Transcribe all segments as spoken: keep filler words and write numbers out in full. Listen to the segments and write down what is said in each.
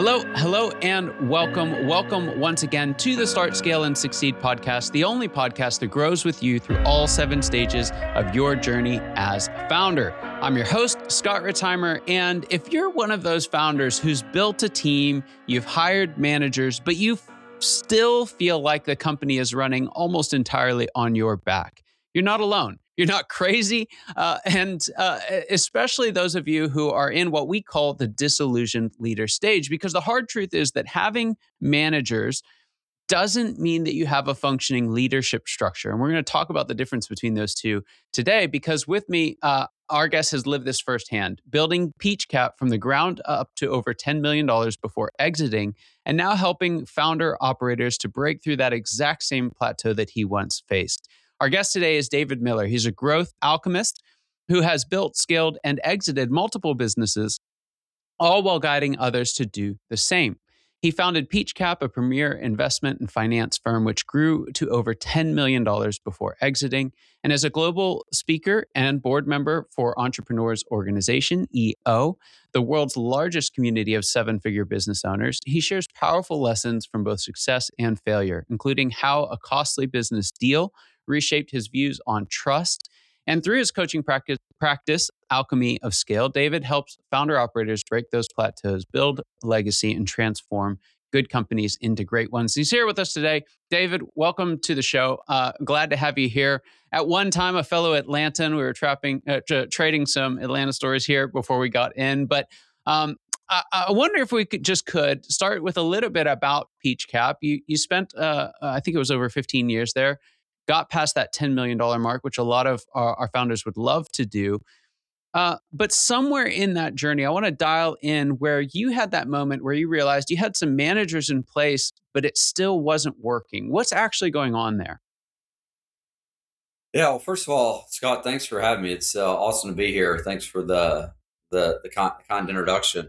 Hello, hello, and welcome. Welcome once again to the Start, Scale, and Succeed podcast, the only podcast that grows with you through all seven stages of your journey as a founder. I'm your host, Scott Ritzheimer, and if you're one of those founders who's built a team, you've hired managers, but you still feel like the company is running almost entirely on your back, you're not alone. You're not crazy. Uh, and uh, especially those of you who are in what we call the disillusioned leader stage, because the hard truth is that having managers doesn't mean that you have a functioning leadership structure. And we're going to talk about the difference between those two today, because with me, uh, our guest has lived this firsthand, building Peachcap from the ground up to over ten million dollars before exiting, and now helping founder operators to break through that exact same plateau that he once faced. Our guest today is David Miller. He's a growth alchemist who has built, scaled, and exited multiple businesses, all while guiding others to do the same. He founded Peachcap, a premier investment and finance firm, which grew to over ten million dollars before exiting. And as a global speaker and board member for Entrepreneurs Organization, E O, the world's largest community of seven-figure business owners, he shares powerful lessons from both success and failure, including how a costly business deal reshaped his views on trust. And through his coaching practice, practice, Alchemy of Scale, David helps founder operators break those plateaus, build legacy, and transform good companies into great ones. He's here with us today. David, welcome to the show. Uh, glad to have you here. At one time, a fellow Atlantan. We were trapping, uh, tra- trading some Atlanta stories here before we got in. But um, I, I wonder if we could just could start with a little bit about Peachcap. You, you spent, uh, I think it was over fifteen years there. Got past that ten million dollars mark, which a lot of our, our founders would love to do. Uh, but somewhere in that journey, I want to dial in where you had that moment where you realized you had some managers in place, but it still wasn't working. What's actually going on there? Yeah, well, first of all, Scott, thanks for having me. It's uh, awesome to be here. Thanks for the the, the kind, kind introduction.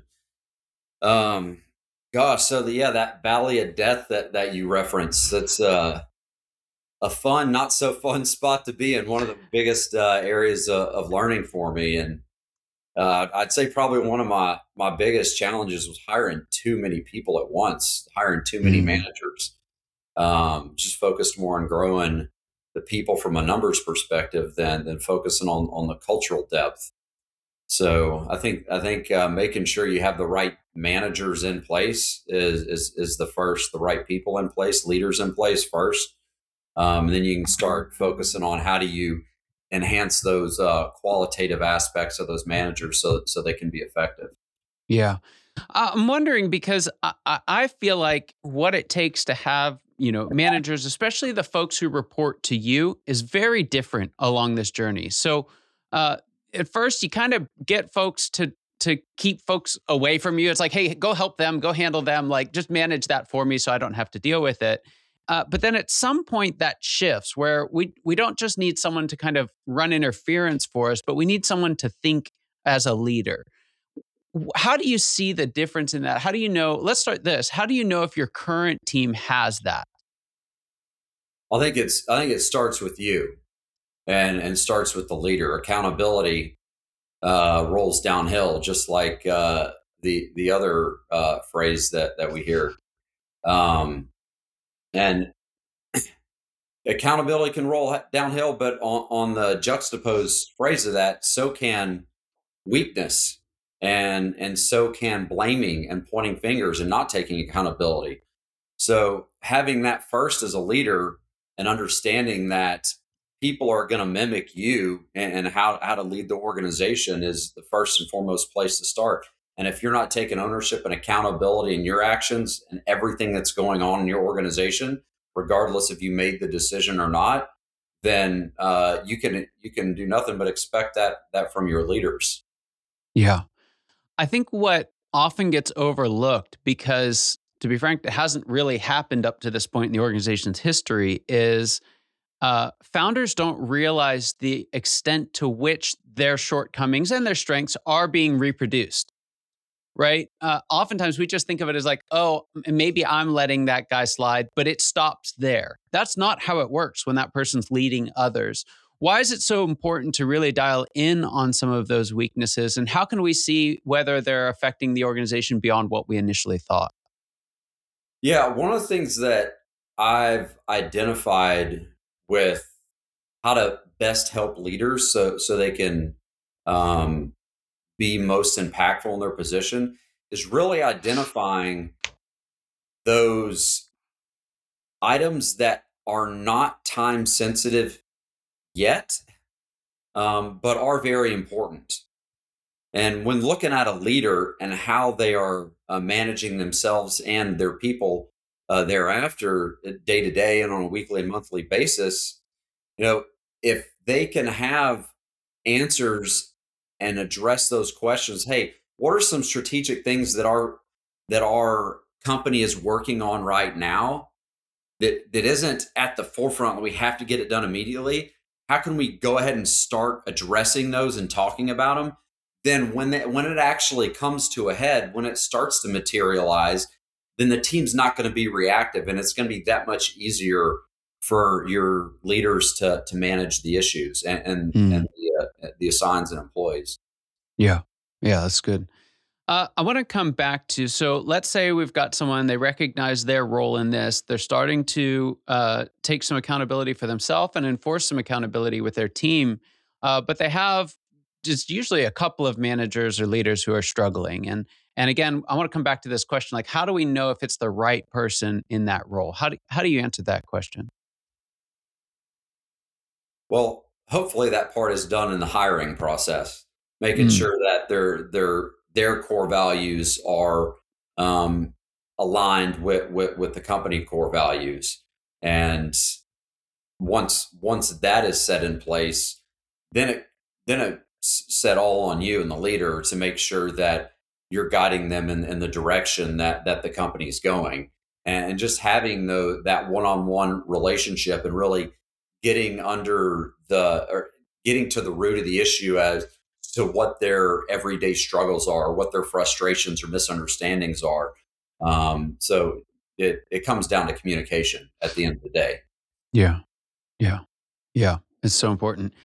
Um, gosh, so the, yeah, that valley of death that that you referenced, that's uh, a fun, not so fun spot to be in. One of the biggest uh, areas of, of learning for me, and uh, I'd say probably one of my my biggest challenges was hiring too many people at once, hiring too many mm-hmm. managers. Um, just focused more on growing the people from a numbers perspective than than focusing on on the cultural depth. So I think I think uh, making sure you have the right managers in place is is is the first, the right people in place, leaders in place first. Um, and then you can start focusing on how do you enhance those uh, qualitative aspects of those managers so so they can be effective. Yeah, I'm wondering because I, I feel like what it takes to have you know managers, especially the folks who report to you, is very different along this journey. So uh, at first, you kind of get folks to to keep folks away from you. It's like, hey, go help them, go handle them, like just manage that for me so I don't have to deal with it. Uh, but then at some point that shifts where we we don't just need someone to kind of run interference for us, but we need someone to think as a leader. How do you see the difference in that? How do you know, let's start this. How do you know if your current team has that? I think it's, I think it starts with you and, and starts with the leader. Accountability uh, rolls downhill, just like uh, the, the other uh, phrase that, that we hear. Um, And accountability can roll downhill, but on, on the juxtaposed phrase of that, so can weakness, and and so can blaming and pointing fingers and not taking accountability. So having that first as a leader and understanding that people are going to mimic you and, and how, how to lead the organization is the first and foremost place to start. And if you're not taking ownership and accountability in your actions and everything that's going on in your organization, regardless if you made the decision or not, then uh, you can you can do nothing but expect that that from your leaders. Yeah, I think what often gets overlooked, because to be frank, it hasn't really happened up to this point in the organization's history, is uh, founders don't realize the extent to which their shortcomings and their strengths are being reproduced. Right? Uh, oftentimes we just think of it as like, oh, maybe I'm letting that guy slide, but it stops there. That's not how it works when that person's leading others. Why is it so important to really dial in on some of those weaknesses? And how can we see whether they're affecting the organization beyond what we initially thought? Yeah, one of the things that I've identified with how to best help leaders so so they can um, be most impactful in their position is really identifying those items that are not time sensitive yet, um, but are very important. And when looking at a leader and how they are uh, managing themselves and their people uh, thereafter, uh, day to day and on a weekly and monthly basis, you know, if they can have answers and address those questions, hey, what are some strategic things that our that our company is working on right now that that isn't at the forefront, we have to get it done immediately? How can we go ahead and start addressing those and talking about them? Then when they, when it actually comes to a head, when it starts to materialize, then the team's not going to be reactive, and it's going to be that much easier for your leaders to to manage the issues and and, Mm. and the, uh, the assigns and employees. Yeah. Yeah, that's good. Uh, I want to come back to, so let's say we've got someone, they recognize their role in this. They're starting to uh, take some accountability for themselves and enforce some accountability with their team. Uh, but they have just usually a couple of managers or leaders who are struggling. And and again, I want to come back to this question, like, how do we know if it's the right person in that role? How do, how do you answer that question? Well, hopefully that part is done in the hiring process, making Mm. sure that their their their core values are um, aligned with, with with the company core values. And once once that is set in place, then it then it's set all on you and the leader to make sure that you're guiding them in, in the direction that that the company is going, and, and just having the that one-on-one relationship and really getting under the or getting to the root of the issue as to what their everyday struggles are, what their frustrations or misunderstandings are. Um, so it it comes down to communication at the end of the day. Yeah. Yeah. Yeah. It's so important.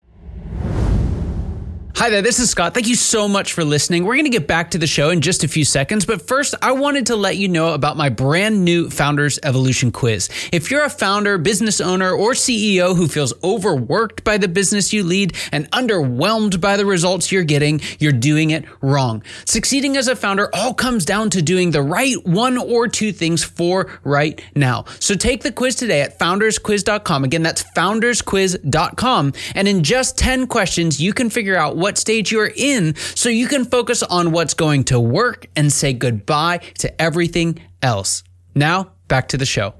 Hi there, this is Scott. Thank you so much for listening. We're going to get back to the show in just a few seconds, but first, I wanted to let you know about my brand new Founders Evolution Quiz. If you're a founder, business owner, or C E O who feels overworked by the business you lead and underwhelmed by the results you're getting, you're doing it wrong. Succeeding as a founder all comes down to doing the right one or two things for right now. So take the quiz today at founders quiz dot com. Again, that's founders quiz dot com. And in just ten questions, you can figure out what stage you're in so you can focus on what's going to work and say goodbye to everything else. Now, back to the show.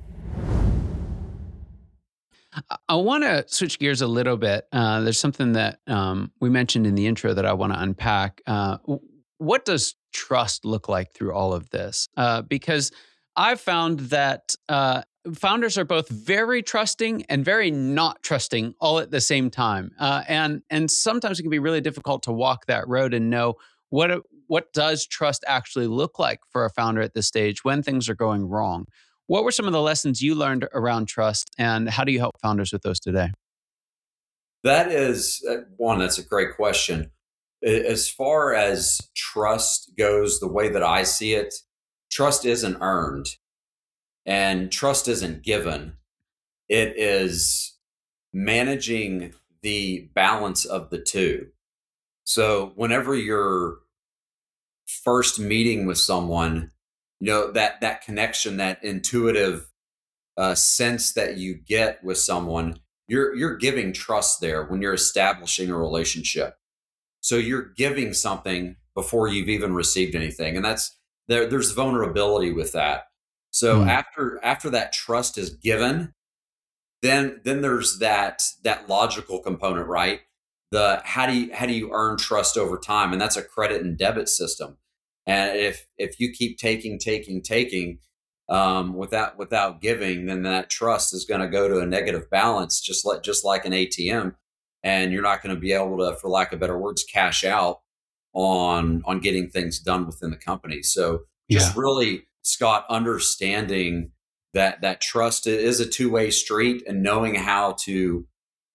I want to switch gears a little bit. Uh, there's something that um, we mentioned in the intro that I want to unpack. Uh, what does trust look like through all of this? Uh, because I've found that uh, founders are both very trusting and very not trusting all at the same time. Uh, and and sometimes it can be really difficult to walk that road and know what what does trust actually look like for a founder at this stage when things are going wrong. What were some of the lessons you learned around trust, and how do you help founders with those today? That is uh, one, that's a great question. A- As far as trust goes, the way that I see it, trust isn't earned and trust isn't given. It is managing the balance of the two. So whenever you're first meeting with someone, you know, that that connection, that intuitive uh, sense that you get with someone, you're you're giving trust there when you're establishing a relationship. So you're giving something before you've even received anything, and that's there. There's vulnerability with that. So Mm. after after that trust is given, then then there's that that logical component, right? The how do you how do you earn trust over time? And that's a credit and debit system. And if if you keep taking, taking, taking um, without without giving, then that trust is going to go to a negative balance, just like just like an A T M, and you're not going to be able to, for lack of better words, cash out on on getting things done within the company. So Yeah. just really, Scott, understanding that that trust is a two-way street and knowing how to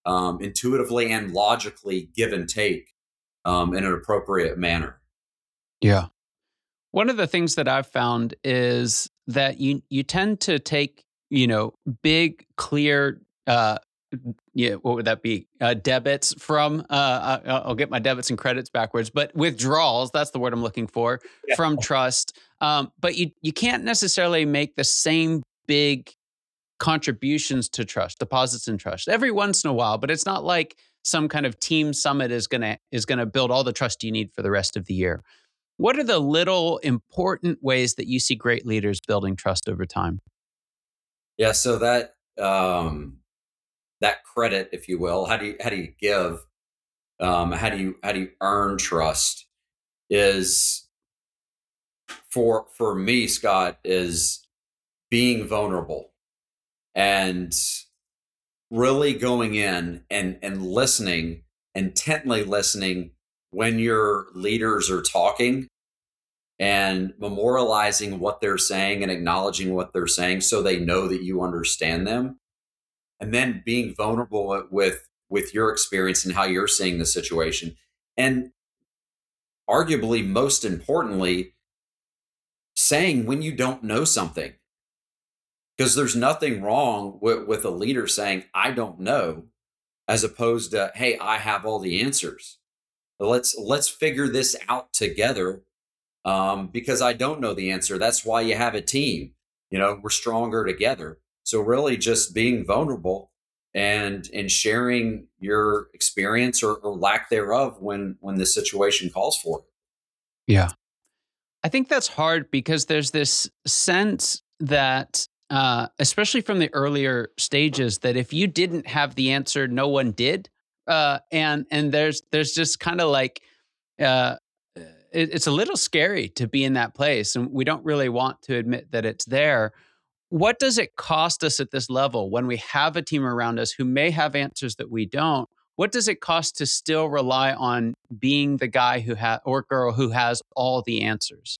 um, intuitively and logically give and take um, in an appropriate manner. Yeah. One of the things that I've found is that you you tend to take, you know, big, clear, uh, yeah, what would that be? Uh, debits from, uh, I- I'll get my debits and credits backwards, but withdrawals, that's the word I'm looking for, Yeah. from trust. Um, but you you can't necessarily make the same big contributions to trust, deposits in trust every once in a while, but it's not like some kind of team summit is gonna is gonna build all the trust you need for the rest of the year. What are the little important ways that you see great leaders building trust over time? Yeah. So that um, that credit, if you will, how do you how do you give? Um, how do you how do you earn trust? Is for for me, Scott, is being vulnerable and really going in and and listening, intently listening when your leaders are talking and memorializing what they're saying and acknowledging what they're saying so they know that you understand them, and then being vulnerable with with your experience and how you're seeing the situation, and arguably most importantly, saying when you don't know something, because there's nothing wrong with, with a leader saying I don't know, as opposed to hey, I have all the answers. Let's let's figure this out together, um, because I don't know the answer. That's why you have a team. You know, we're stronger together. So really, just being vulnerable and and sharing your experience or, or lack thereof when when the situation calls for it. Yeah. I think that's hard because there's this sense that, uh, especially from the earlier stages, that if you didn't have the answer, no one did. Uh, and and there's there's just kind of like uh, it, it's a little scary to be in that place, and we don't really want to admit that it's there. What does it cost us at this level when we have a team around us who may have answers that we don't? What does it cost to still rely on being the guy who has or girl who has all the answers?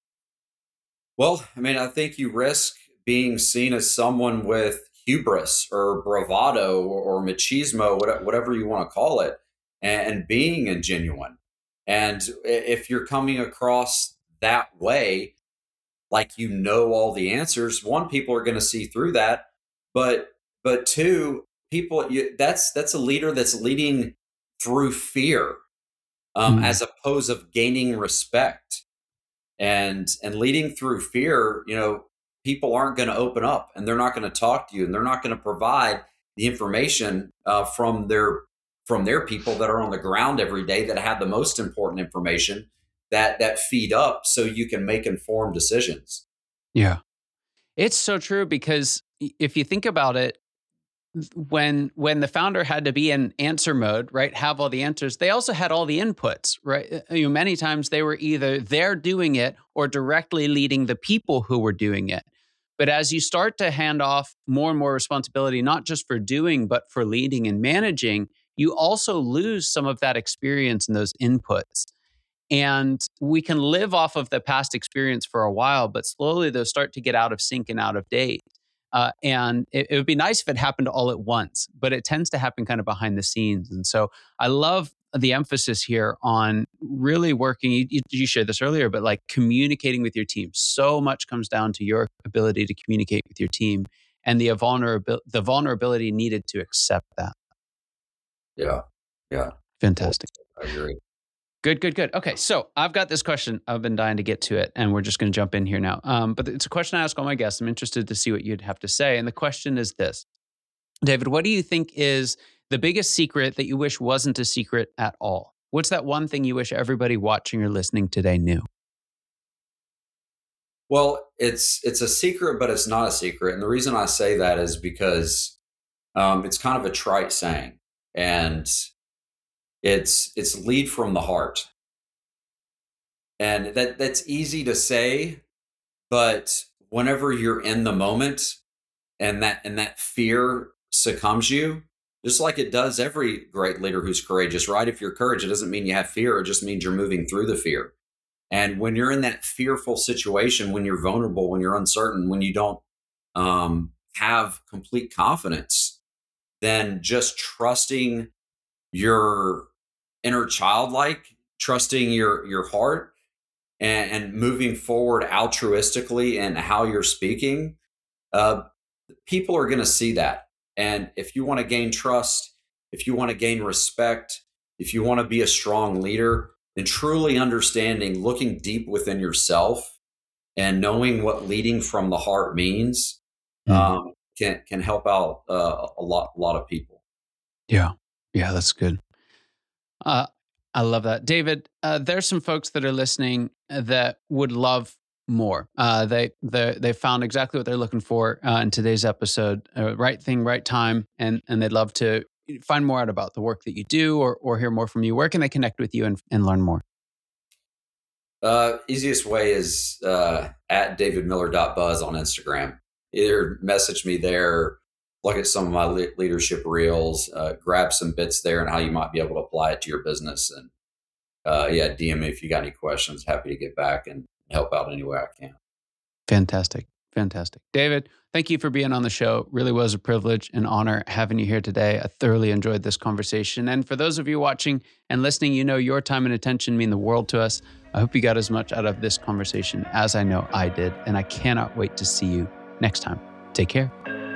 Well, I mean, I think you risk being seen as someone with hubris or bravado or, or machismo, what- whatever you want to call it, and being ingenuine. And i- if you're coming across that way, like you know all the answers, one, people are going to see through that, but but two, people you, that's that's a leader that's leading through fear, um, Mm, as opposed of gaining respect, and and leading through fear. You know, people aren't going to open up and they're not going to talk to you and they're not going to provide the information uh, from their from their people that are on the ground every day that have the most important information that that feed up so you can make informed decisions. yeah. It's so true because i- if you think about it, when when the founder had to be in answer mode, right, have all the answers, they also had all the inputs, right? Uh, You know, many times they were either there doing it or directly leading the people who were doing it. But as you start to hand off more and more responsibility, not just for doing, but for leading and managing, you also lose some of that experience and those inputs. And we can live off of the past experience for a while, but slowly those start to get out of sync and out of date. Uh, and it, it would be nice if it happened all at once, but it tends to happen kind of behind the scenes. And so I love the emphasis here on really working. You, you you shared this earlier, but like communicating with your team. So much comes down to your ability to communicate with your team and the vulnerability, the vulnerability needed to accept that. Yeah. Yeah. Well, Fantastic. I agree. Good, good, good. Okay, so I've got this question. I've been dying to get to it, and we're just going to jump in here now. Um, but it's a question I ask all my guests. I'm interested to see what you'd have to say. And the question is this: David, what do you think is the biggest secret that you wish wasn't a secret at all? What's that one thing you wish everybody watching or listening today knew? Well, it's it's a secret, but it's not a secret. And the reason I say that is because um, it's kind of a trite saying, and it's it's lead from the heart, and that that's easy to say, but whenever you're in the moment and that and that fear succumbs you, just like it does every great leader who's courageous, right? If you're courage, it doesn't mean you have fear; it just means you're moving through the fear. And when you're in that fearful situation, when you're vulnerable, when you're uncertain, when you don't um, have complete confidence, than just trusting your inner childlike, trusting your your heart, and, and moving forward altruistically in how you're speaking. Uh, people are going to see that. And if you want to gain trust, if you want to gain respect, if you want to be a strong leader, then truly understanding, looking deep within yourself and knowing what leading from the heart means, mm-hmm. um, can can help out uh, a lot a lot of people. Yeah, yeah, that's good. Uh, I love that, David. Uh, there's some folks that are listening that would love more. Uh, they they they found exactly what they're looking for uh, in today's episode. Uh, right thing, right time, and and they'd love to find more out about the work that you do, or or hear more from you. Where can they connect with you and, and learn more? Uh, easiest way is uh, at david miller dot buzz on Instagram. Either message me there, look at some of my le- leadership reels, uh, grab some bits there and how you might be able to apply it to your business. And uh, yeah, D M me if you got any questions. Happy to get back and help out any way I can. Fantastic. Fantastic. David, thank you for being on the show. Really was a privilege and honor having you here today. I thoroughly enjoyed this conversation. And for those of you watching and listening, you know your time and attention mean the world to us. I hope you got as much out of this conversation as I know I did. And I cannot wait to see you next time. Take care.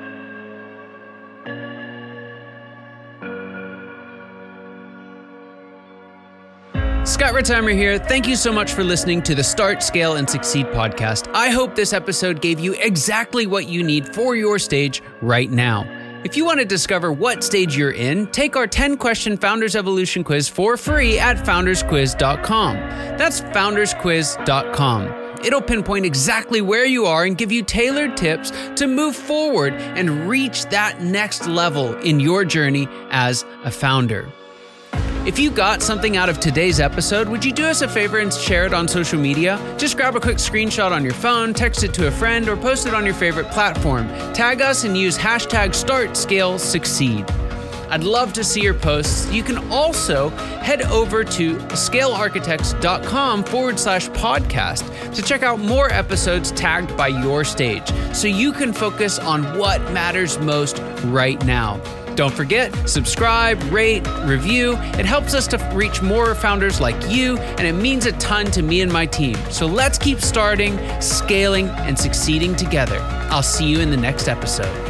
Scott Ritzheimer here. Thank you so much for listening to the Start, Scale, and Succeed podcast. I hope this episode gave you exactly what you need for your stage right now. If you want to discover what stage you're in, take our ten question Founders Evolution quiz for free at founders quiz dot com. That's founders quiz dot com. It'll pinpoint exactly where you are and give you tailored tips to move forward and reach that next level in your journey as a founder. If you got something out of today's episode, would you do us a favor and share it on social media? Just grab a quick screenshot on your phone, text it to a friend, or post it on your favorite platform. Tag us and use hashtag Start, Scale, Succeed. I'd love to see your posts. You can also head over to scale architects dot com forward slash podcast to check out more episodes tagged by your stage so you can focus on what matters most right now. Don't forget, subscribe, rate, review. It helps us to reach more founders like you, and it means a ton to me and my team. So let's keep starting, scaling, and succeeding together. I'll see you in the next episode.